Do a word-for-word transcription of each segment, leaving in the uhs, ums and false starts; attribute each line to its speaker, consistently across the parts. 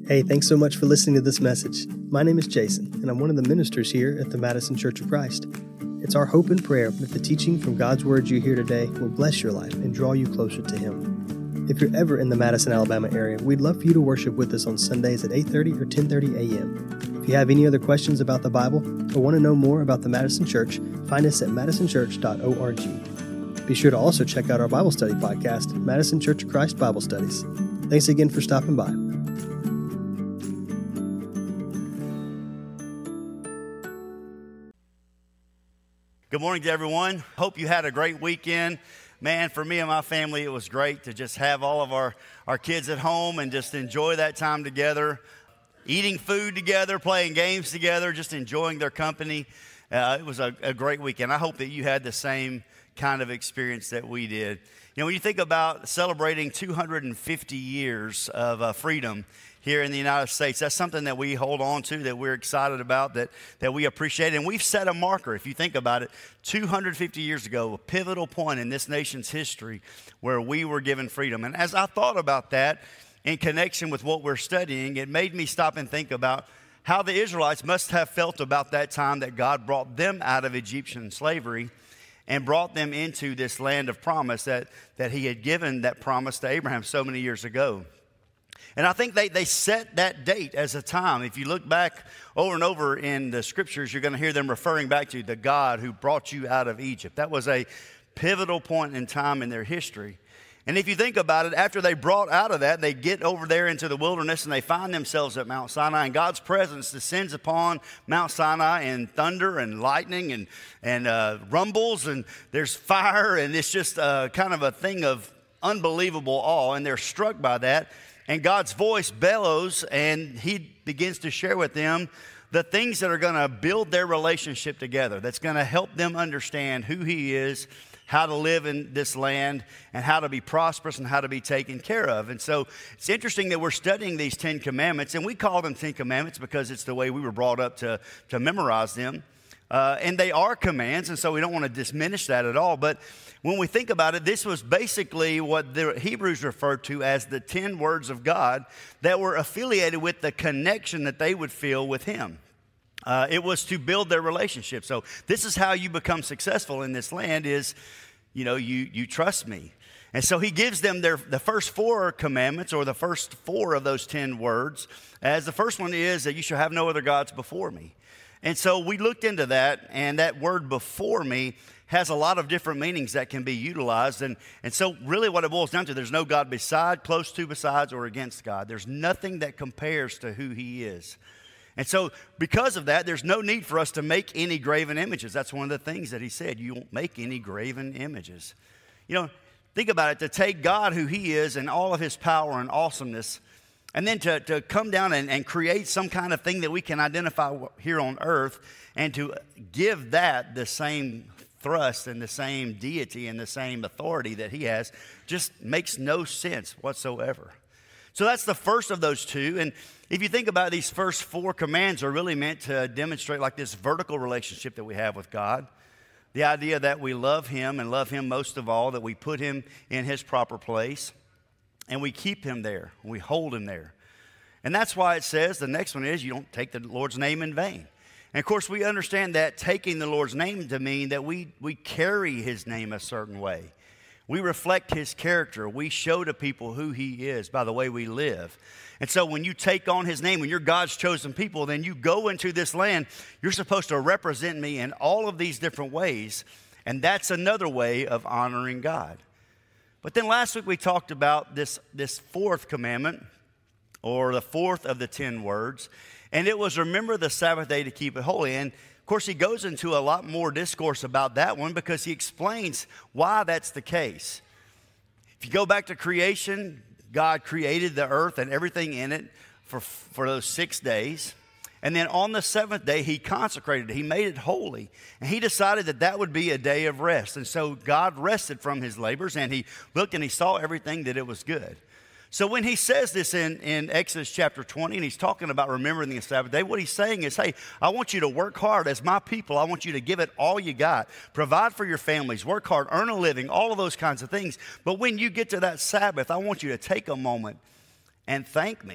Speaker 1: Hey, thanks so much for listening to this message. My name is Jason, and I'm one of the ministers here at the Madison Church of Christ. It's our hope and prayer that the teaching from God's Word you hear today will bless your life and draw you closer to Him. If you're ever in the Madison, Alabama area, we'd love for you to worship with us on Sundays at eight thirty or ten thirty a.m. If you have any other questions about the Bible or want to know more about the Madison Church, find us at madison church dot org. Be sure to also check out our Bible study podcast, Madison Church of Christ Bible Studies. Thanks again for stopping by.
Speaker 2: Good morning to everyone. Hope you had a great weekend. Man, for me and my family, it was great to just have all of our, our kids at home and just enjoy that time together, eating food together, playing games together, just enjoying their company. Uh, it was a, a great weekend. I hope that you had the same kind of experience that we did. You know, when you think about celebrating two hundred fifty years of uh, freedom here in the United States, that's something that we hold on to, that we're excited about, that, that we appreciate. And we've set a marker, if you think about it, two hundred fifty years ago, a pivotal point in this nation's history where we were given freedom. And as I thought about that in connection with what we're studying, it made me stop and think about how the Israelites must have felt about that time that God brought them out of Egyptian slavery and brought them into this land of promise that, that he had given that promise to Abraham so many years ago. And I think they, they set that date as a time. If you look back over and over in the scriptures, you're going to hear them referring back to the God who brought you out of Egypt. That was a pivotal point in time in their history. And if you think about it, after they brought out of that, they get over there into the wilderness and they find themselves at Mount Sinai, and God's presence descends upon Mount Sinai in thunder and lightning and, and uh, rumbles, and there's fire, and it's just uh, kind of a thing of unbelievable awe, and they're struck by that. And God's voice bellows, and he begins to share with them the things that are going to build their relationship together, that's going to help them understand who he is, how to live in this land, and how to be prosperous and how to be taken care of. And so it's interesting that we're studying these Ten Commandments, and we call them Ten Commandments because it's the way we were brought up to, to memorize them. Uh, and they are commands, and so we don't want to diminish that at all. But when we think about it, this was basically what the Hebrews referred to as the ten words of God that were affiliated with the connection that they would feel with him. Uh, it was to build their relationship. So this is how you become successful in this land is, you know, you, you trust me. And so he gives them their the first four commandments, or the first four of those ten words, as the first one is that you shall have no other gods before me. And so we looked into that, and that word before me has a lot of different meanings that can be utilized. And, and so really what it boils down to, there's no God beside, close to, besides, or against God. There's nothing that compares to who he is. And so because of that, there's no need for us to make any graven images. That's one of the things that he said. You won't make any graven images. You know, think about it. To take God, who he is, and all of his power and awesomeness, and then to, to come down and, and create some kind of thing that we can identify here on earth, and to give that the same thrust and the same deity and the same authority that he has, just makes no sense whatsoever. So that's the first of those two. And if you think about it, these first four commands are really meant to demonstrate like this vertical relationship that we have with God. The idea that we love him and love him most of all, that we put him in his proper place and we keep him there, we hold him there. And that's why it says, the next one is, you don't take the Lord's name in vain. And of course, we understand that taking the Lord's name to mean that we, we carry his name a certain way. We reflect his character. We show to people who he is by the way we live. And so when you take on his name, when you're God's chosen people, then you go into this land, you're supposed to represent me in all of these different ways. And that's another way of honoring God. But then last week we talked about this, this fourth commandment, or the fourth of the ten words. And it was remember the Sabbath day to keep it holy. And of course, he goes into a lot more discourse about that one because he explains why that's the case. If you go back to creation, God created the earth and everything in it for, for those six days. And then on the seventh day, he consecrated it. He made it holy. And he decided that that would be a day of rest. And so God rested from his labors, and he looked and he saw everything that it was good. So when he says this in, in Exodus chapter twenty, and he's talking about remembering the Sabbath day, what he's saying is, hey, I want you to work hard as my people. I want you to give it all you got. Provide for your families, work hard, earn a living, all of those kinds of things. But when you get to that Sabbath, I want you to take a moment and thank me.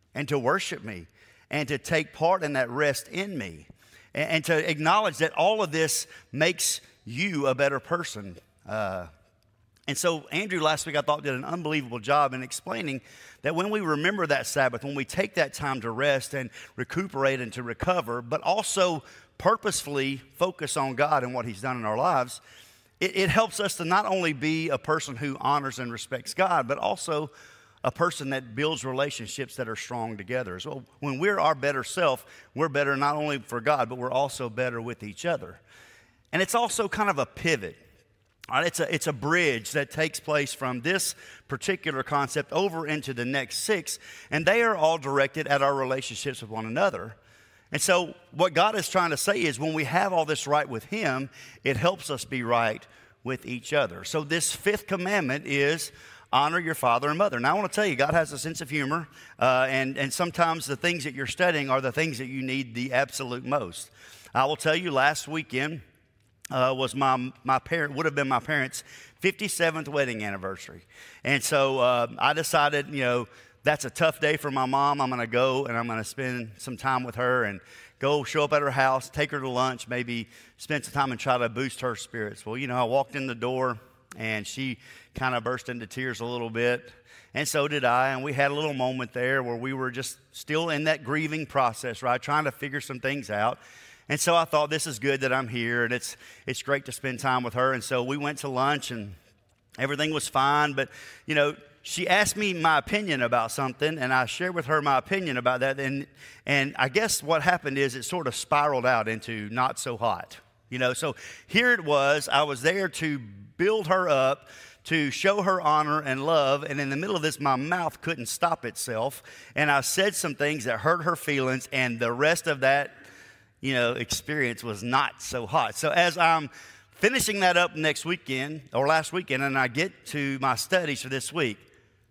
Speaker 2: and to worship me and to take part in that rest in me and, and to acknowledge that all of this makes you a better person. Uh, and so Andrew last week I thought did an unbelievable job in explaining that when we remember that Sabbath, when we take that time to rest and recuperate and to recover, but also purposefully focus on God and what He's done in our lives, it, it helps us to not only be a person who honors and respects God, but also a person that builds relationships that are strong together. So when we're our better self, we're better not only for God, but we're also better with each other. And it's also kind of a pivot. All right, it's a, it's a bridge that takes place from this particular concept over into the next six, and they are all directed at our relationships with one another. And so what God is trying to say is when we have all this right with Him, it helps us be right with each other. So this fifth commandment is honor your father and mother. Now I want to tell you, God has a sense of humor, uh, and, and sometimes the things that you're studying are the things that you need the absolute most. I will tell you, last weekend, Uh, was my my parent would have been my parents' fifty-seventh wedding anniversary, and so uh, I decided, you know, that's a tough day for my mom. I'm going to go and I'm going to spend some time with her and go show up at her house, take her to lunch, maybe spend some time and try to boost her spirits. Well, you know, I walked in the door and she kind of burst into tears a little bit, and so did I. And we had a little moment there where we were just still in that grieving process, right, trying to figure some things out. And so I thought, this is good that I'm here, and it's it's great to spend time with her. And so we went to lunch, and everything was fine. But, you know, she asked me my opinion about something, and I shared with her my opinion about that. And and I guess what happened is it sort of spiraled out into not so hot. You know, so here it was. I was there to build her up, to show her honor and love. And in the middle of this, my mouth couldn't stop itself. And I said some things that hurt her feelings, and the rest of that, you know, experience was not so hot. So as I'm finishing that up next weekend, or last weekend, and I get to my studies for this week,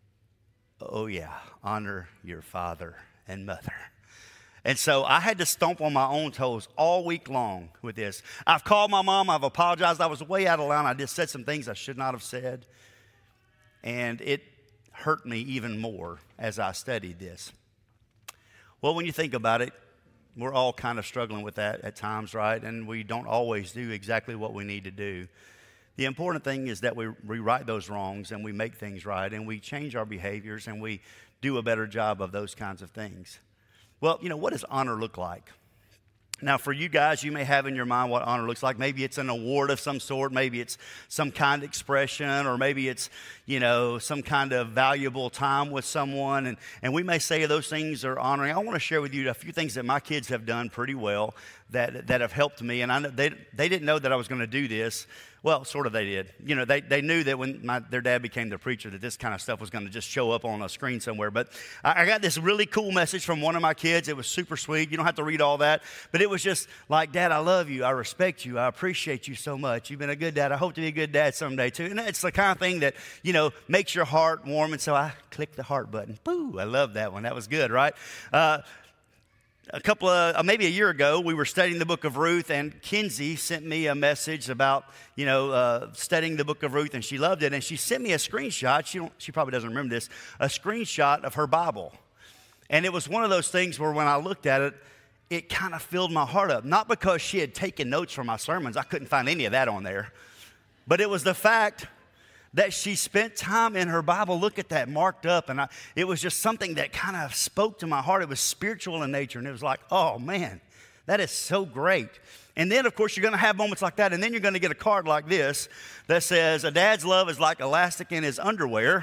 Speaker 2: oh yeah, honor your father and mother. And so I had to stomp on my own toes all week long with this. I've called my mom, I've apologized, I was way out of line, I just said some things I should not have said. And it hurt me even more as I studied this. Well, when you think about it, we're all kind of struggling with that at times, right? And we don't always do exactly what we need to do. The important thing is that we rewrite those wrongs and we make things right and we change our behaviors and we do a better job of those kinds of things. Well, you know, what does honor look like? Now, for you guys, you may have in your mind what honor looks like. Maybe it's an award of some sort. Maybe it's some kind of expression, or maybe it's, you know, some kind of valuable time with someone. And, and we may say those things are honoring. I want to share with you a few things that my kids have done pretty well that, that have helped me. And I know they, they didn't know that I was going to do this. Well, sort of they did. You know, they, they knew that when my, their dad became the preacher that this kind of stuff was going to just show up on a screen somewhere. But I, I got this really cool message from one of my kids. It was super sweet. You don't have to read all that. But it was just like, Dad, I love you. I respect you. I appreciate you so much. You've been a good dad. I hope to be a good dad someday too. And it's the kind of thing that, you know, makes your heart warm. And so I clicked the heart button. Boo, I love that one. That was good, right? Uh, A couple of, maybe a year ago, we were studying the book of Ruth, and Kinsey sent me a message about, you know, uh, studying the book of Ruth, and she loved it. And she sent me a screenshot. She don't, she probably doesn't remember this, a screenshot of her Bible. And it was one of those things where when I looked at it, it kind of filled my heart up. Not because she had taken notes from my sermons. I couldn't find any of that on there. But it was the fact that she spent time in her Bible. Look at that, marked up. And I, it was just something that kind of spoke to my heart. It was spiritual in nature. And it was like, oh, man, that is so great. And then, of course, you're going to have moments like that. And then you're going to get a card like this that says, a dad's love is like elastic in his underwear.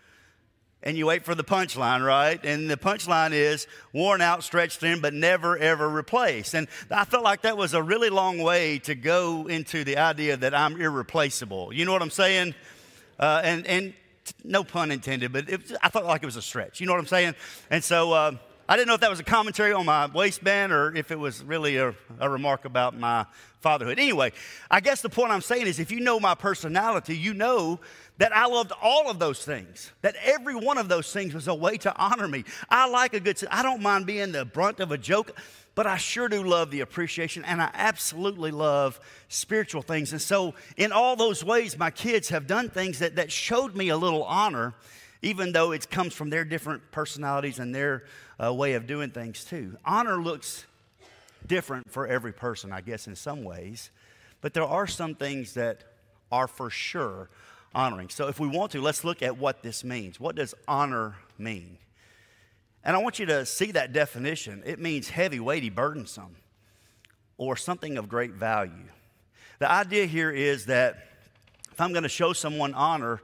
Speaker 2: And you wait for the punchline, right? And the punchline is worn out, stretched thin, but never, ever replaced. And I felt like that was a really long way to go into the idea that I'm irreplaceable. You know what I'm saying? Uh, and, and no pun intended, but it, I felt like it was a stretch. You know what I'm saying? And so uh, I didn't know if that was a commentary on my waistband or if it was really a, a remark about my fatherhood. Anyway, I guess the point I'm saying is if you know my personality, you know that I loved all of those things, that every one of those things was a way to honor me. I like a good, I don't mind being the brunt of a joke, but I sure do love the appreciation, and I absolutely love spiritual things. And so in all those ways, my kids have done things that, that showed me a little honor even though it comes from their different personalities and their uh, way of doing things too. Honor looks different for every person, I guess, in some ways. But there are some things that are for sure honoring. So if we want to, let's look at what this means. What does honor mean? And I want you to see that definition. It means heavy, weighty, burdensome, or something of great value. The idea here is that if I'm going to show someone honor,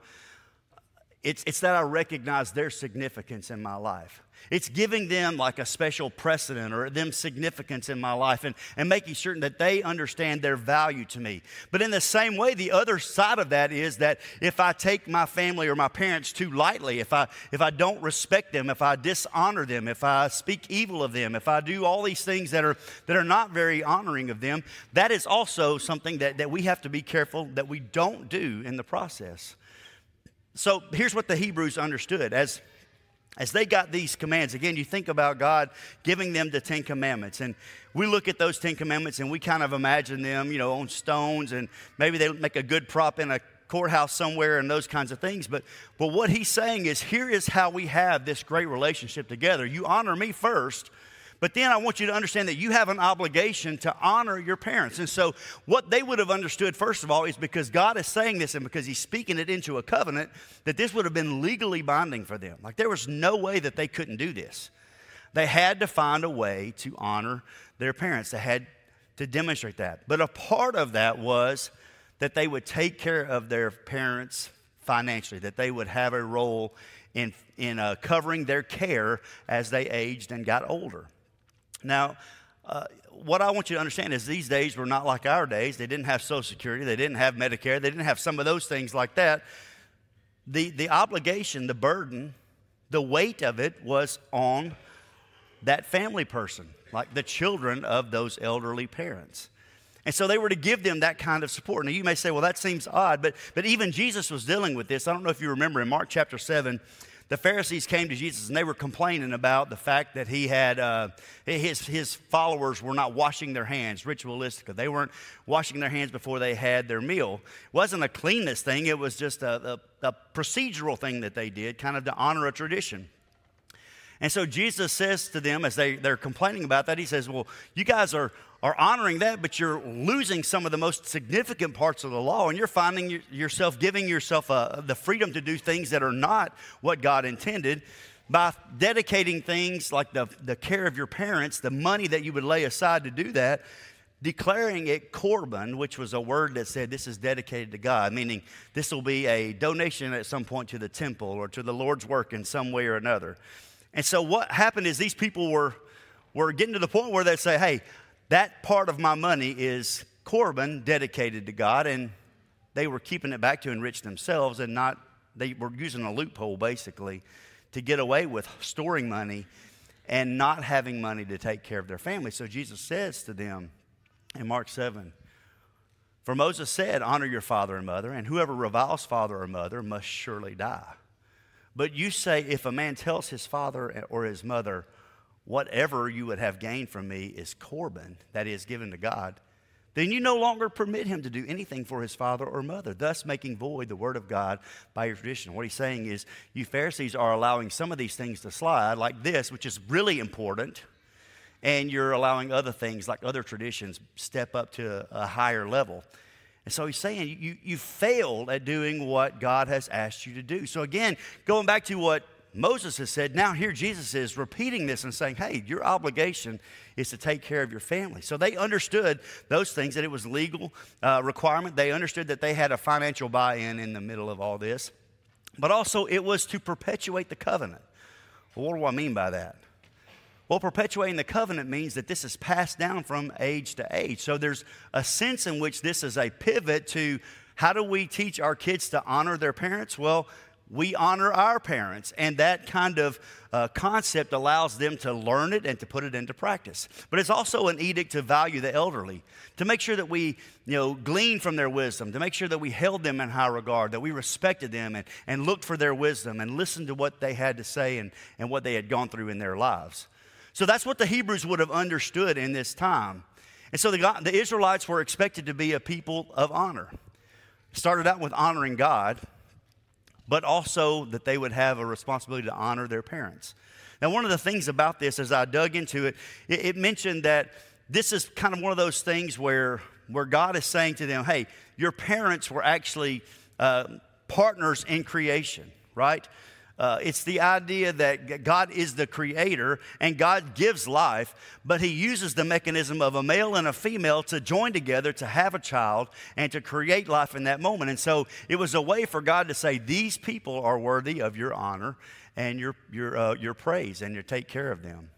Speaker 2: it's, it's that I recognize their significance in my life. It's giving them like a special precedent or them significance in my life and, and making certain that they understand their value to me. But in the same way, the other side of that is that if I take my family or my parents too lightly, if I, if I don't respect them, if I dishonor them, if I speak evil of them, if I do all these things that are, that are not very honoring of them, that is also something that, that we have to be careful that we don't do in the process. So here's what the Hebrews understood. As As they got these commands, again, you think about God giving them the Ten Commandments. And we look at those Ten Commandments and we kind of imagine them, you know, on stones. And maybe they make a good prop in a courthouse somewhere and those kinds of things. But, but what he's saying is, here is how we have this great relationship together. You honor me first. But then I want you to understand that you have an obligation to honor your parents. And so what they would have understood, first of all, is because God is saying this and because he's speaking it into a covenant, that this would have been legally binding for them. Like there was no way that they couldn't do this. They had to find a way to honor their parents. They had to demonstrate that. But a part of that was that they would take care of their parents financially, that they would have a role in, in uh, covering their care as they aged and got older. Now, uh, what I want you to understand is these days were not like our days. They didn't have Social Security. They didn't have Medicare. They didn't have some of those things like that. The, the obligation, the burden, the weight of it was on that family person, like the children of those elderly parents. And so they were to give them that kind of support. Now, you may say, well, that seems odd, but, but even Jesus was dealing with this. I don't know if you remember in Mark chapter seven, the Pharisees came to Jesus and they were complaining about the fact that he had, uh, his, his followers were not washing their hands ritualistically. They weren't washing their hands before they had their meal. It wasn't a cleanness thing. It was just a, a, a procedural thing that they did, kind of to honor a tradition. And so Jesus says to them as they, they're complaining about that, he says, well, you guys are, are honoring that, but you're losing some of the most significant parts of the law, and you're finding yourself, giving yourself uh, the freedom to do things that are not what God intended by dedicating things like the, the care of your parents, the money that you would lay aside to do that, declaring it korban, which was a word that said this is dedicated to God, meaning this will be a donation at some point to the temple or to the Lord's work in some way or another. And so what happened is these people were, were getting to the point where they'd say, hey, that part of my money is korban, dedicated to God, and they were keeping it back to enrich themselves and not, they were using a loophole basically to get away with storing money and not having money to take care of their family. So Jesus says to them in Mark seven, for Moses said, honor your father and mother, and whoever reviles father or mother must surely die. But you say, if a man tells his father or his mother, whatever you would have gained from me is korban, that is given to God, then you no longer permit him to do anything for his father or mother, thus making void the word of God by your tradition. What he's saying is, you Pharisees are allowing some of these things to slide, like this, which is really important, and you're allowing other things, like other traditions, step up to a higher level. And so he's saying you, you failed at doing what God has asked you to do. So again, going back to what Moses has said, now here Jesus is repeating this and saying, hey, your obligation is to take care of your family. So they understood those things, that it was legal uh, requirement. They understood that they had a financial buy-in in the middle of all this. But also it was to perpetuate the covenant. Well, what do I mean by that? Well, perpetuating the covenant means that this is passed down from age to age. So there's a sense in which this is a pivot to how do we teach our kids to honor their parents? Well, we honor our parents, and that kind of uh, concept allows them to learn it and to put it into practice. But it's also an edict to value the elderly, to make sure that we, you know, glean from their wisdom, to make sure that we held them in high regard, that we respected them and, and looked for their wisdom and listened to what they had to say and, and what they had gone through in their lives. So that's what the Hebrews would have understood in this time. And so the, the Israelites were expected to be a people of honor. Started out with honoring God. but also that they would have a responsibility to honor their parents. Now, one of the things about this, as I dug into it, it, it mentioned that this is kind of one of those things where, where God is saying to them, hey, your parents were actually uh, partners in creation, right? Uh, it's the idea that God is the creator and God gives life, but he uses the mechanism of a male and a female to join together to have a child and to create life in that moment. And so it was a way for God to say, these people are worthy of your honor and your, your, uh, your praise, and you take care of them.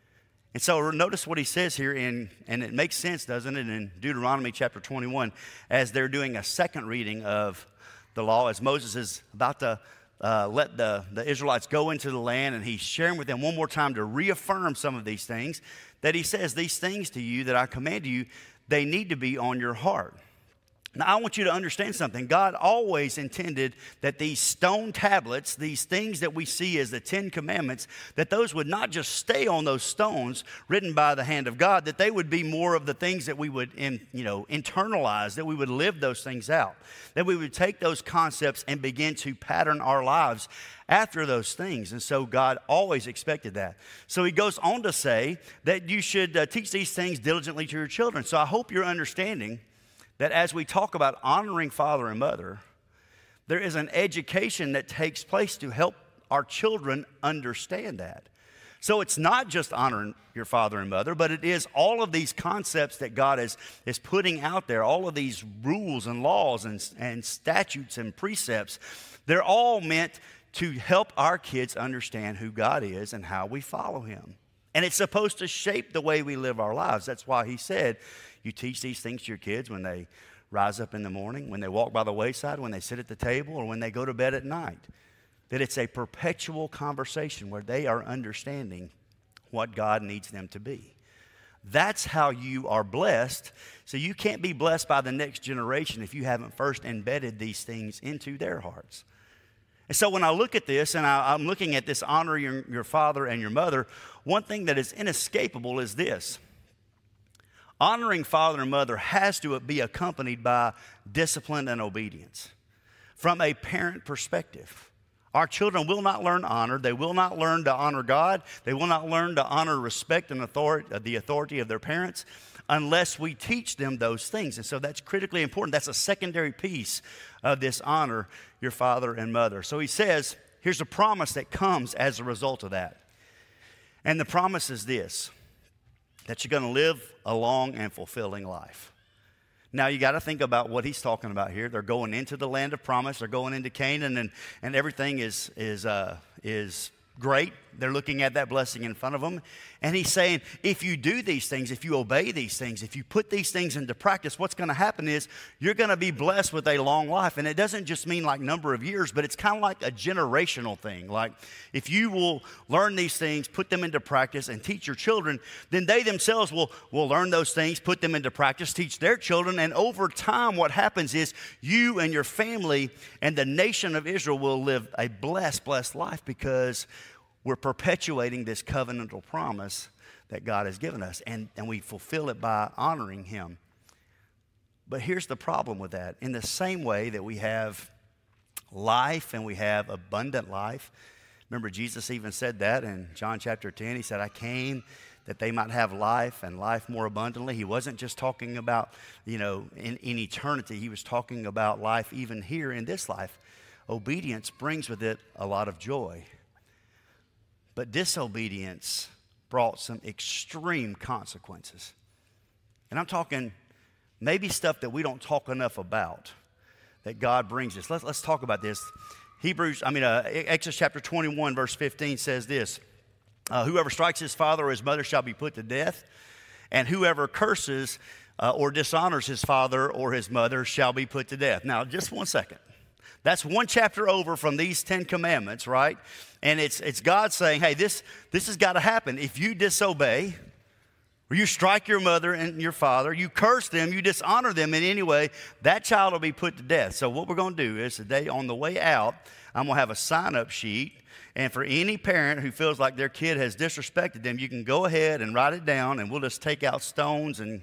Speaker 2: And so notice what he says here, in, and it makes sense, doesn't it, in Deuteronomy chapter twenty-one, as they're doing a second reading of the law, as Moses is about to uh, let the, the Israelites go into the land, and he's sharing with them one more time to reaffirm some of these things, that he says, these things to you that I command you, they need to be on your heart. Now, I want you to understand something. God always intended that these stone tablets, these things that we see as the Ten Commandments, that those would not just stay on those stones written by the hand of God, that they would be more of the things that we would in, you know, internalize, that we would live those things out, that we would take those concepts and begin to pattern our lives after those things. And so God always expected that. So he goes on to say that you should uh, teach these things diligently to your children. So I hope you're understanding that as we talk about honoring father and mother, there is an education that takes place to help our children understand that. So it's not just honoring your father and mother, but it is all of these concepts that God is, is putting out there, all of these rules and laws and, and statutes and precepts. They're all meant to help our kids understand who God is and how we follow him. And it's supposed to shape the way we live our lives. That's why he said, you teach these things to your kids when they rise up in the morning, when they walk by the wayside, when they sit at the table, or when they go to bed at night. That it's a perpetual conversation where they are understanding what God needs them to be. That's how you are blessed. So you can't be blessed by the next generation if you haven't first embedded these things into their hearts. And so when I look at this, and I, I'm looking at this honoring your, your father and your mother, one thing that is inescapable is this. Honoring father and mother has to be accompanied by discipline and obedience. From a parent perspective, our children will not learn honor. They will not learn to honor God. They will not learn to honor, respect, and authority, the authority of their parents unless we teach them those things. And so that's critically important. That's a secondary piece of this honor your father and mother. So he says, here's a promise that comes as a result of that. And the promise is this, that you're going to live a long and fulfilling life. Now, you got to think about what he's talking about here. They're going into the land of promise. They're going into Canaan, and, and everything is, is, uh, is great. They're looking at that blessing in front of them. And he's saying, if you do these things, if you obey these things, if you put these things into practice, what's going to happen is you're going to be blessed with a long life. And it doesn't just mean like number of years, but it's kind of like a generational thing. Like if you will learn these things, put them into practice, and teach your children, then they themselves will, will learn those things, put them into practice, teach their children. And over time, what happens is you and your family and the nation of Israel will live a blessed, blessed life because we're perpetuating this covenantal promise that God has given us, and, and we fulfill it by honoring him. But here's the problem with that. In the same way that we have life and we have abundant life, remember Jesus even said that in John chapter ten. He said, I came that they might have life and life more abundantly. He wasn't just talking about, you know, in, in eternity. He was talking about life even here in this life. Obedience brings with it a lot of joy. But disobedience brought some extreme consequences. And I'm talking maybe stuff that we don't talk enough about that God brings us. Let's, let's talk about this. Hebrews, I mean, uh, Exodus chapter twenty-one, verse fifteen says this, uh, whoever strikes his father or his mother shall be put to death, and whoever curses uh, or dishonors his father or his mother shall be put to death. Now, just one second. That's one chapter over from these Ten Commandments, right? And it's it's God saying, hey, this, this has got to happen. If you disobey, or you strike your mother and your father, you curse them, you dishonor them in any way, that child will be put to death. So what we're going to do is today on the way out, I'm going to have a sign-up sheet. And for any parent who feels like their kid has disrespected them, you can go ahead and write it down, and we'll just take out stones. And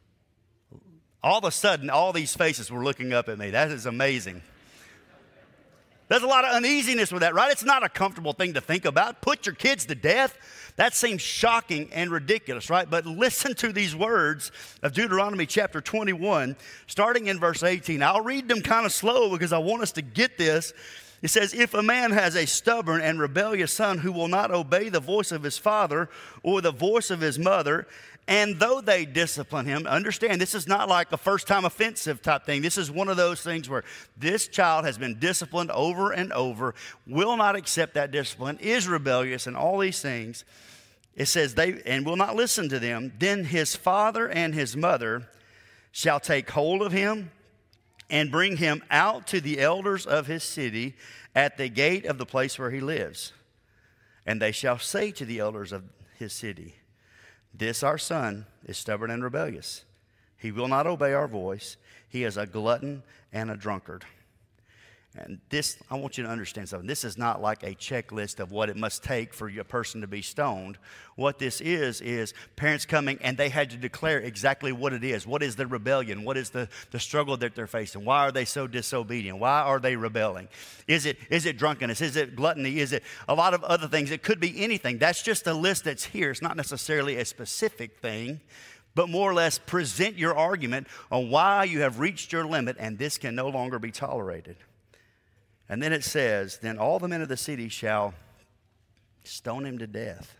Speaker 2: all of a sudden, all these faces were looking up at me. That is amazing. There's a lot of uneasiness with that, right? It's not a comfortable thing to think about. Put your kids to death. That seems shocking and ridiculous, right? But listen to these words of Deuteronomy chapter twenty-one, starting in verse eighteen. I'll read them kind of slow because I want us to get this. It says, if a man has a stubborn and rebellious son who will not obey the voice of his father or the voice of his mother, and though they discipline him, understand this is not like a first-time offensive type thing. This is one of those things where this child has been disciplined over and over, will not accept that discipline, is rebellious, and all these things. It says, they and will not listen to them. Then his father and his mother shall take hold of him and bring him out to the elders of his city at the gate of the place where he lives. And they shall say to the elders of his city, this our son is stubborn and rebellious. He will not obey our voice. He is a glutton and a drunkard. And this, I want you to understand something. This is not like a checklist of what it must take for a person to be stoned. What this is, is parents coming and they had to declare exactly what it is. What is the rebellion? What is the, the struggle that they're facing? Why are they so disobedient? Why are they rebelling? Is it, is it drunkenness? Is it gluttony? Is it a lot of other things? It could be anything. That's just a list that's here. It's not necessarily a specific thing, but more or less present your argument on why you have reached your limit and this can no longer be tolerated. And then it says, then all the men of the city shall stone him to death.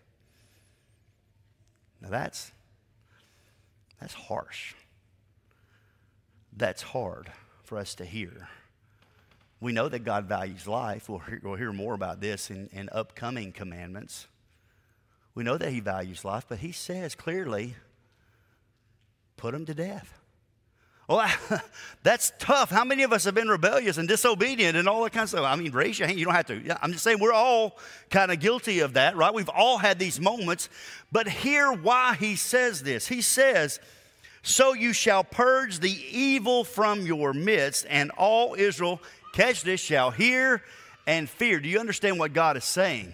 Speaker 2: Now that's, that's harsh. That's hard for us to hear. We know that God values life. We'll hear, we'll hear more about this in, in upcoming commandments. We know that he values life, but he says clearly, put him to death. Well, that's tough. How many of us have been rebellious and disobedient and all that kind of stuff? I mean, raise your hand. You don't have to. Yeah, I'm just saying we're all kind of guilty of that, right? We've all had these moments. But hear why he says this. He says, so you shall purge the evil from your midst, and all Israel, catch this, shall hear and fear. Do you understand what God is saying?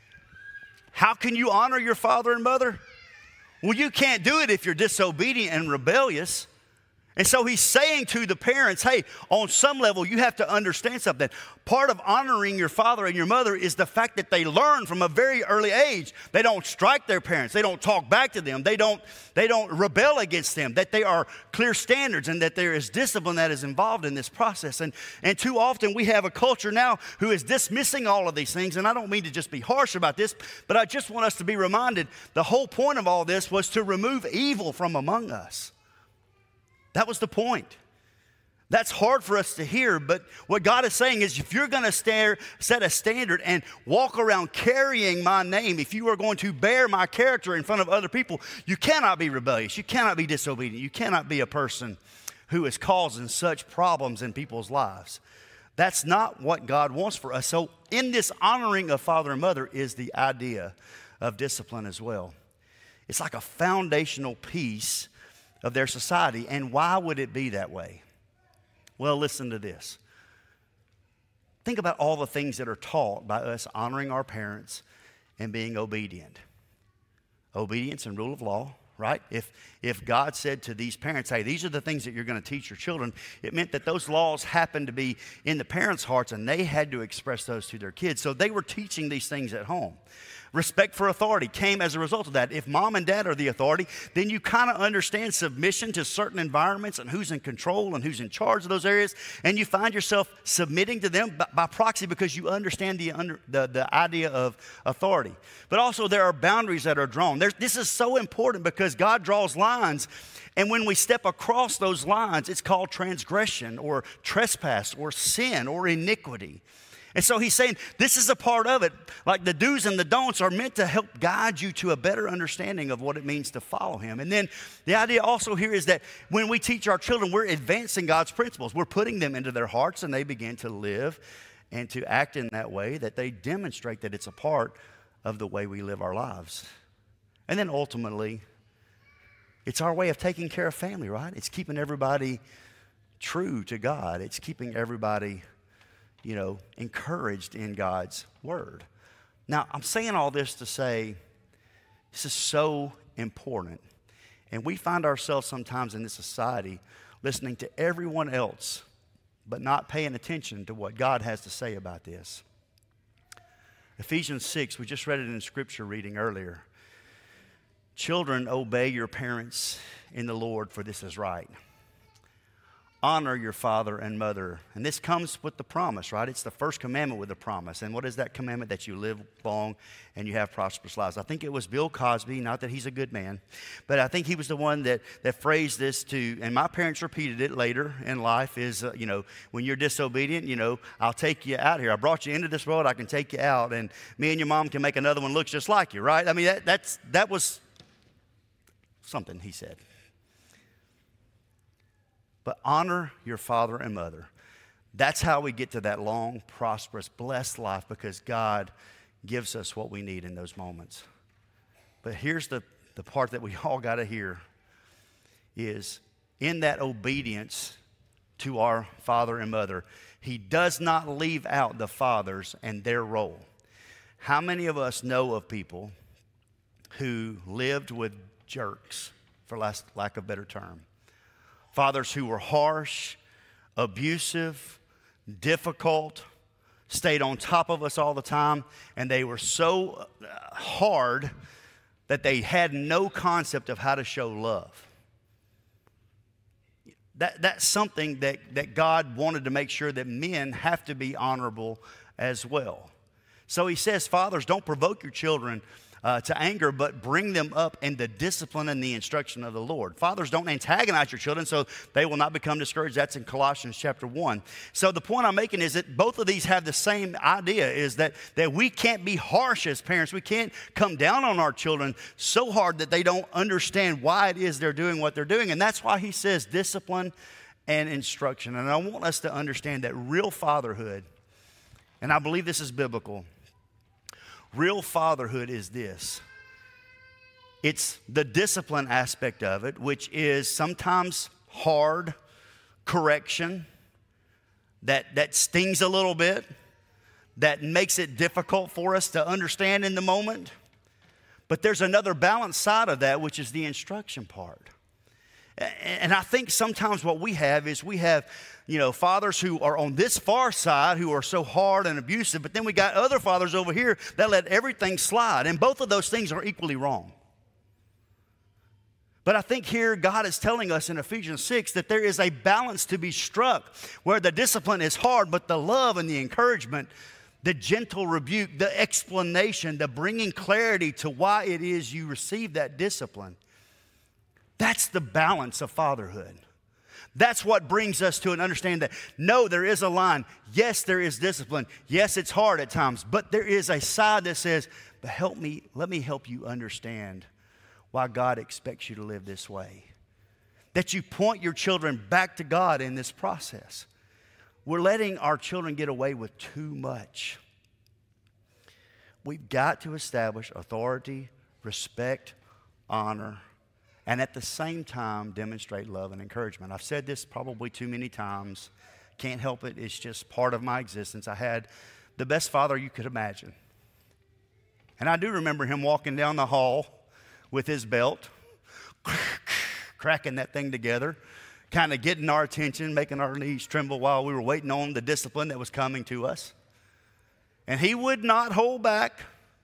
Speaker 2: How can you honor your father and mother? Well, you can't do it if you're disobedient and rebellious. And so he's saying to the parents, hey, on some level, you have to understand something. Part of honoring your father and your mother is the fact that they learn from a very early age. They don't strike their parents. They don't talk back to them. They don't, they don't rebel against them, that they are clear standards and that there is discipline that is involved in this process. And, and too often we have a culture now who is dismissing all of these things. And I don't mean to just be harsh about this, but I just want us to be reminded the whole point of all this was to remove evil from among us. That was the point. That's hard for us to hear, but what God is saying is if you're going to set a standard and walk around carrying my name, if you are going to bear my character in front of other people, you cannot be rebellious. You cannot be disobedient. You cannot be a person who is causing such problems in people's lives. That's not what God wants for us. So in this honoring of father and mother is the idea of discipline as well. It's like a foundational piece of their society. And why would it be that way? Well, listen to this. Think about all the things that are taught by us honoring our parents and being obedient. Obedience and rule of law, right? If, if God said to these parents, hey, these are the things that you're going to teach your children, it meant that those laws happened to be in the parents' hearts and they had to express those to their kids. So they were teaching these things at home. Respect for authority came as a result of that. If mom and dad are the authority, then you kind of understand submission to certain environments and who's in control and who's in charge of those areas. And you find yourself submitting to them by, by proxy because you understand the, under, the, the idea of authority. But also there are boundaries that are drawn. There's, this is so important because God draws lines. And when we step across those lines, it's called transgression or trespass or sin or iniquity. And so he's saying this is a part of it. Like the do's and the don'ts are meant to help guide you to a better understanding of what it means to follow him. And then the idea also here is that when we teach our children, we're advancing God's principles. We're putting them into their hearts and they begin to live and to act in that way that they demonstrate that it's a part of the way we live our lives. And then ultimately, it's our way of taking care of family, right? It's keeping everybody true to God. It's keeping everybody, you know, encouraged in God's word. Now, I'm saying all this to say this is so important. And we find ourselves sometimes in this society listening to everyone else but not paying attention to what God has to say about this. Ephesians six, we just read it in scripture reading earlier. Children, obey your parents in the Lord, for this is right. Honor your father and mother. And this comes with the promise, right? It's the first commandment with the promise. And what is that commandment? That you live long and you have prosperous lives. I think it was Bill Cosby, not that he's a good man, but I think he was the one that, that phrased this to, and my parents repeated it later in life, is, uh, you know, when you're disobedient, you know, I'll take you out here. I brought you into this world, I can take you out, and me and your mom can make another one look just like you, right? I mean, that, that's, that was something he said. But honor your father and mother. That's how we get to that long, prosperous, blessed life, because God gives us what we need in those moments. But here's the, the part that we all got to hear is in that obedience to our father and mother, he does not leave out the fathers and their role. How many of us know of people who lived with jerks, for last, lack of a better term? Fathers who were harsh, abusive, difficult, stayed on top of us all the time, and they were so hard that they had no concept of how to show love. That, that's something that, that God wanted to make sure that men have to be honorable as well. So he says, fathers, don't provoke your children Uh, to anger, but bring them up in the discipline and the instruction of the Lord. Fathers, don't antagonize your children so they will not become discouraged. That's in Colossians chapter one. So the point I'm making is that both of these have the same idea, is that, that we can't be harsh as parents. We can't come down on our children so hard that they don't understand why it is they're doing what they're doing. And that's why he says discipline and instruction. And I want us to understand that real fatherhood, and I believe this is biblical, real fatherhood is this. It's the discipline aspect of it, which is sometimes hard correction that, that stings a little bit, that makes it difficult for us to understand in the moment. But there's another balanced side of that, which is the instruction part. And I think sometimes what we have is we have, you know, fathers who are on this far side who are so hard and abusive, but then we got other fathers over here that let everything slide. And both of those things are equally wrong. But I think here God is telling us in Ephesians six that there is a balance to be struck where the discipline is hard, but the love and the encouragement, the gentle rebuke, the explanation, the bringing clarity to why it is you receive that discipline. That's the balance of fatherhood. That's what brings us to an understanding that, no, there is a line. Yes, there is discipline. Yes, it's hard at times. But there is a side that says, but help me, let me help you understand why God expects you to live this way. That you point your children back to God in this process. We're letting our children get away with too much. We've got to establish authority, respect, honor, and at the same time, demonstrate love and encouragement. I've said this probably too many times. Can't help it. It's just part of my existence. I had the best father you could imagine. And I do remember him walking down the hall with his belt, cracking that thing together, kind of getting our attention, making our knees tremble while we were waiting on the discipline that was coming to us. And he would not hold back.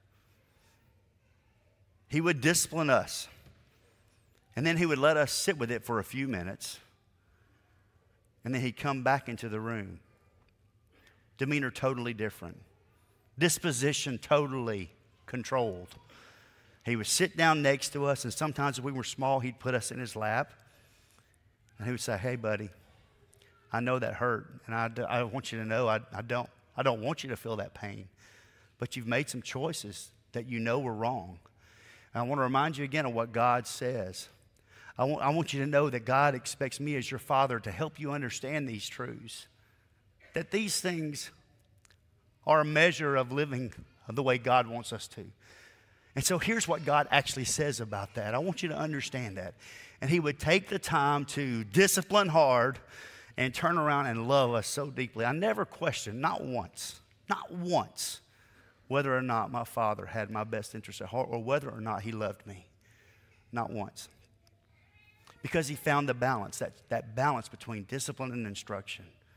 Speaker 2: He would discipline us. And then he would let us sit with it for a few minutes. And then he'd come back into the room. Demeanor totally different. Disposition totally controlled. He would sit down next to us, and sometimes if we were small, he'd put us in his lap. And he would say, hey, buddy, I know that hurt. And I, I want you to know I, I, don't, I don't want you to feel that pain. But you've made some choices that you know were wrong. And I want to remind you again of what God says. I want, I want you to know that God expects me as your father to help you understand these truths. That these things are a measure of living the way God wants us to. And so here's what God actually says about that. I want you to understand that. And he would take the time to discipline hard and turn around and love us so deeply. I never questioned, not once, not once, whether or not my father had my best interest at heart or whether or not he loved me. Not once. Because he found the balance, that, that balance between discipline and instruction.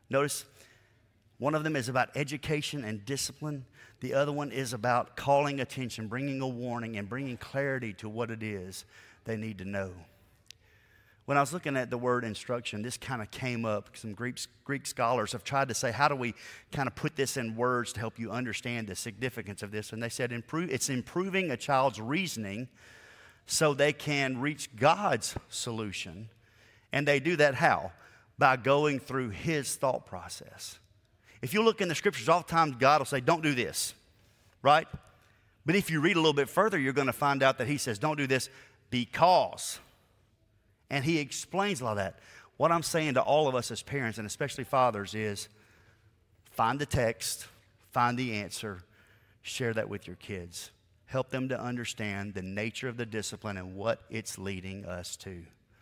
Speaker 2: Notice one of them is about education and discipline. The other one is about calling attention, bringing a warning, and bringing clarity to what it is they need to know. When I was looking at the word instruction, this kind of came up. Some Greek, Greek scholars have tried to say, how do we kind of put this in words to help you understand the significance of this? And they said improve, it's improving a child's reasoning so they can reach God's solution. And they do that how? By going through His thought process. If you look in the scriptures, oftentimes God will say, don't do this, right? But if you read a little bit further, you're going to find out that He says, don't do this because. And He explains a lot of that. What I'm saying to all of us as parents, and especially fathers, is find the text, find the answer, share that with your kids. Help them to understand the nature of the discipline and what it's leading us to.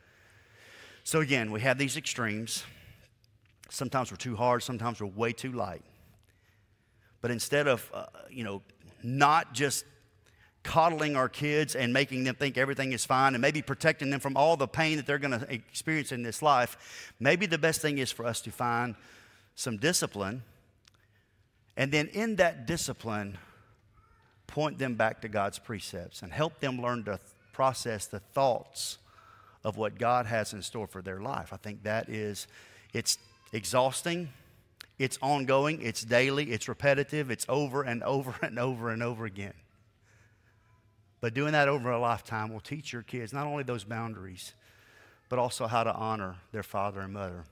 Speaker 2: So again, we have these extremes. Sometimes we're too hard, sometimes we're way too light. But instead of, uh, you know, not just coddling our kids and making them think everything is fine and maybe protecting them from all the pain that they're going to experience in this life, maybe the best thing is for us to find some discipline, and then in that discipline, point them back to God's precepts and help them learn to process the thoughts of what God has in store for their life. I think that is, it's exhausting, it's ongoing, it's daily, it's repetitive, it's over and over and over and over again. But doing that over a lifetime will teach your kids not only those boundaries, but also how to honor their father and mother.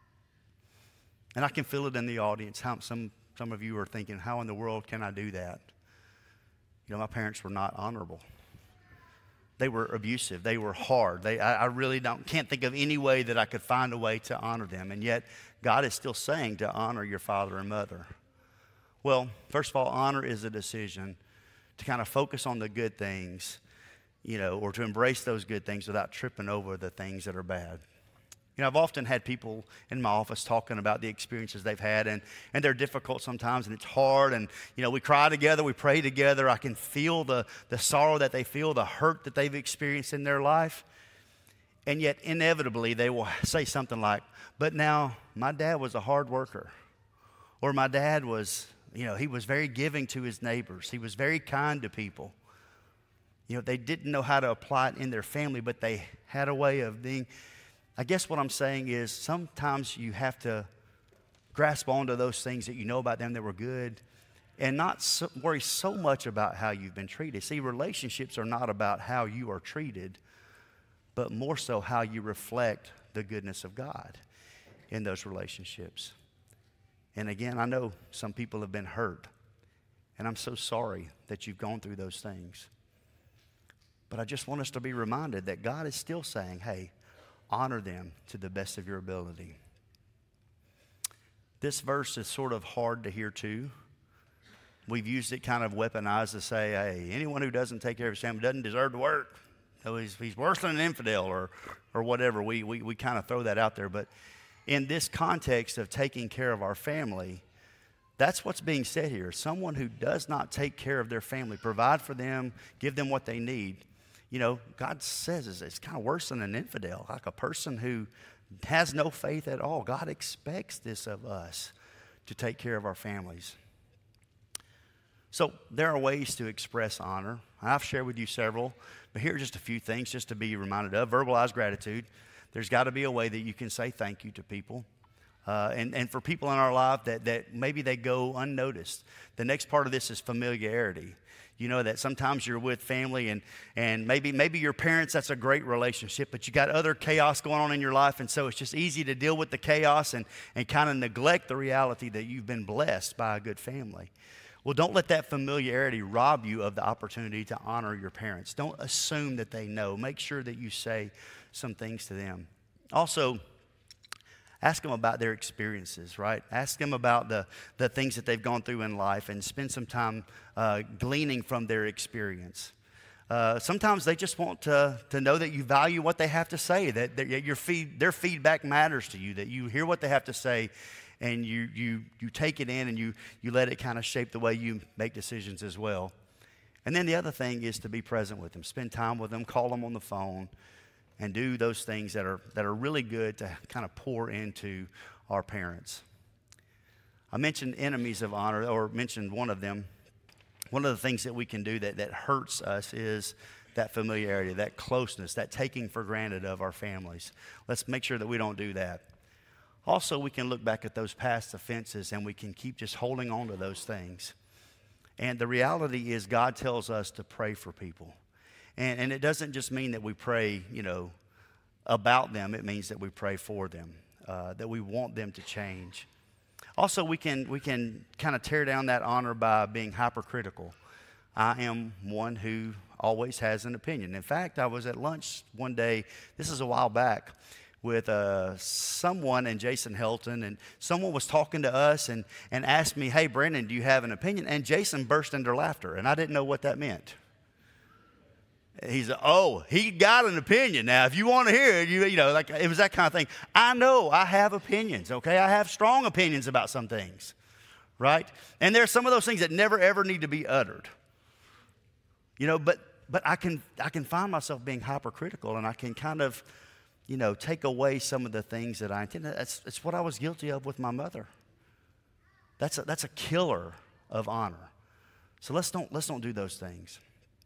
Speaker 2: And I can feel it in the audience. How some, some of you are thinking, how in the world can I do that? You know, my parents were not honorable. They were abusive. They were hard. They, I, I really don't, can't think of any way that I could find a way to honor them. And yet, God is still saying to honor your father and mother. Well, first of all, honor is a decision to kind of focus on the good things, you know, or to embrace those good things without tripping over the things that are bad. You know, I've often had people in my office talking about the experiences they've had, and, and they're difficult sometimes, and it's hard, and, you know, we cry together, we pray together. I can feel the, the sorrow that they feel, the hurt that they've experienced in their life, and yet inevitably they will say something like, but now my dad was a hard worker, or my dad was, you know, he was very giving to his neighbors. He was very kind to people. You know, they didn't know how to apply it in their family, but they had a way of being. I guess what I'm saying is sometimes you have to grasp onto those things that you know about them that were good and not so, worry so much about how you've been treated. See, relationships are not about how you are treated, but more so how you reflect the goodness of God in those relationships. And again, I know some people have been hurt, and I'm so sorry that you've gone through those things. But I just want us to be reminded that God is still saying, hey, honor them to the best of your ability. This verse is sort of hard to hear too. We've used it kind of weaponized to say, hey, anyone who doesn't take care of his family doesn't deserve to work. So he's, he's worse than an infidel or, or whatever. We, we, we kind of throw that out there. But in this context of taking care of our family, that's what's being said here. Someone who does not take care of their family, provide for them, give them what they need. You know, God says it's, it's kind of worse than an infidel, like a person who has no faith at all. God expects this of us, to take care of our families. So there are ways to express honor. I've shared with you several, but here are just a few things just to be reminded of. Verbalize gratitude. There's got to be a way that you can say thank you to people. Uh, and, and for people in our life that, that maybe they go unnoticed. The next part of this is familiarity. You know that sometimes you're with family and, and maybe maybe your parents, that's a great relationship, but you got other chaos going on in your life, and so it's just easy to deal with the chaos and, and kind of neglect the reality that you've been blessed by a good family. Well, don't let that familiarity rob you of the opportunity to honor your parents. Don't assume that they know. Make sure that you say some things to them. Also, ask them about their experiences, right? Ask them about the, the things that they've gone through in life and spend some time uh, gleaning from their experience. Uh, sometimes they just want to, to know that you value what they have to say, that, that your feed, their feedback matters to you, that you hear what they have to say and you, you, you take it in and you, you let it kind of shape the way you make decisions as well. And then the other thing is to be present with them. Spend time with them, call them on the phone, and do those things that are that are really good to kind of pour into our parents. I mentioned enemies of honor, or mentioned one of them. One of the things that we can do that, that hurts us is that familiarity, that closeness, that taking for granted of our families. Let's make sure that we don't do that. Also, we can look back at those past offenses and we can keep just holding on to those things. And the reality is God tells us to pray for people. And, and it doesn't just mean that we pray, you know, about them. It means that we pray for them, uh, that we want them to change. Also, we can, we can kind of tear down that honor by being hypercritical. I am one who always has an opinion. In fact, I was at lunch one day, this is a while back, with uh, someone and Jason Helton, and someone was talking to us and, and asked me, hey, Brandon, do you have an opinion? And Jason burst into laughter, and I didn't know what that meant. He's, oh, he got an opinion. Now, if you want to hear it, you, you know, like it was that kind of thing. I know I have opinions, okay? I have strong opinions about some things, right? And there are some of those things that never, ever need to be uttered. You know, but but I can I can find myself being hypercritical, and I can kind of, you know, take away some of the things that I intend. That's, that's what I was guilty of with my mother. That's a, that's a killer of honor. So let's don't, let's don't do those things.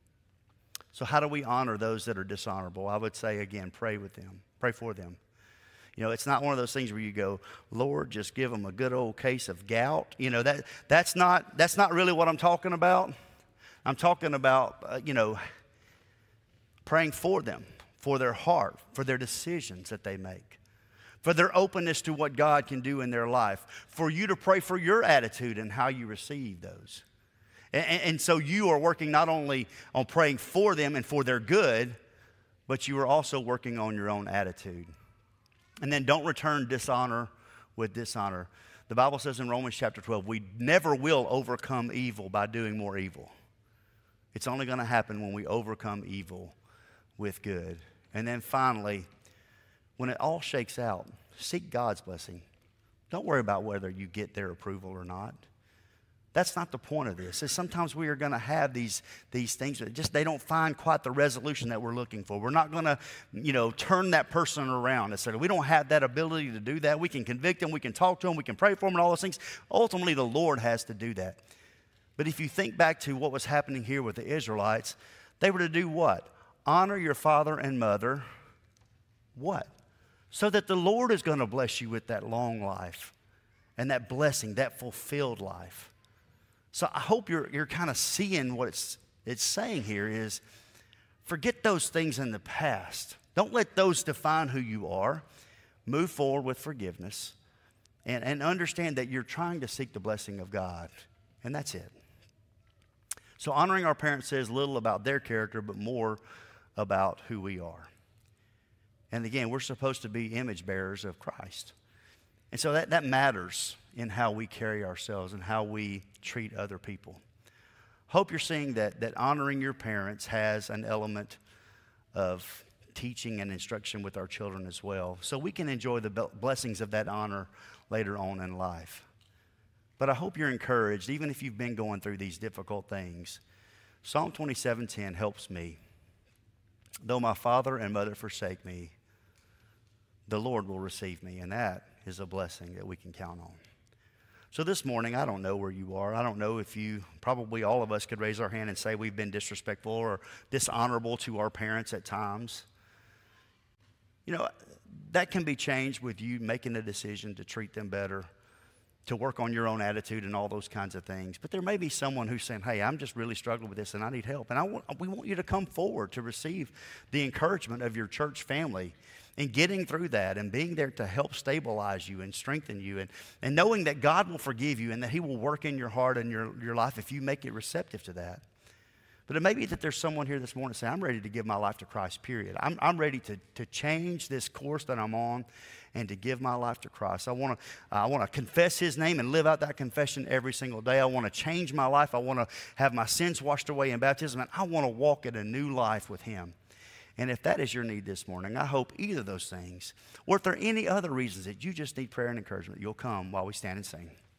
Speaker 2: So how do we honor those that are dishonorable? I would say, again, pray with them. Pray for them. You know, it's not one of those things where you go, Lord, just give them a good old case of gout. You know, that that's not, that's not really what I'm talking about. I'm talking about, uh, you know, praying for them, for their heart, for their decisions that they make, for their openness to what God can do in their life, for you to pray for your attitude and how you receive those. And, and so you are working not only on praying for them and for their good, but you are also working on your own attitude. And then don't return dishonor with dishonor. The Bible says in Romans chapter twelve, we never will overcome evil by doing more evil. It's only going to happen when we overcome evil with good. And then finally, when it all shakes out, seek God's blessing. Don't worry about whether you get their approval or not. That's not the point of this. Is sometimes we are going to have these, these things that just they don't find quite the resolution that we're looking for. We're not going to, you know, turn that person around. Et cetera. We don't have that ability to do that. We can convict them. We can talk to them. We can pray for them and all those things. Ultimately, the Lord has to do that. But if you think back to what was happening here with the Israelites, they were to do what? Honor your father and mother. What? So that the Lord is going to bless you with that long life and that blessing, that fulfilled life. So I hope you're, you're kind of seeing what it's, it's saying here is forget those things in the past. Don't let those define who you are. Move forward with forgiveness and, and understand that you're trying to seek the blessing of God. And that's it. So honoring our parents says little about their character, but more about who we are. And again, we're supposed to be image bearers of Christ. And so that, that matters in how we carry ourselves and how we treat other people. Hope you're seeing that, that honoring your parents has an element of teaching and instruction with our children as well, so we can enjoy the blessings of that honor later on in life. But I hope you're encouraged, even if you've been going through these difficult things. Psalm twenty-seven ten helps me. Though my father and mother forsake me, the Lord will receive me. And that is a blessing that we can count on. So this morning, I don't know where you are. I don't know if you, probably all of us could raise our hand and say we've been disrespectful or dishonorable to our parents at times. You know, that can be changed with you making a decision to treat them better, to work on your own attitude and all those kinds of things. But there may be someone who's saying, hey, I'm just really struggling with this and I need help. And I want, we want you to come forward to receive the encouragement of your church family in getting through that and being there to help stabilize you and strengthen you and, and knowing that God will forgive you and that he will work in your heart and your, your life if you make it receptive to that. But it may be that there's someone here this morning saying, I'm ready to give my life to Christ, period. I'm, I'm ready to, to change this course that I'm on and to give my life to Christ. I want to I want to confess his name and live out that confession every single day. I want to change my life. I want to have my sins washed away in baptism, and I want to walk in a new life with him. And if that is your need this morning, I hope either of those things, or if there are any other reasons that you just need prayer and encouragement, you'll come while we stand and sing.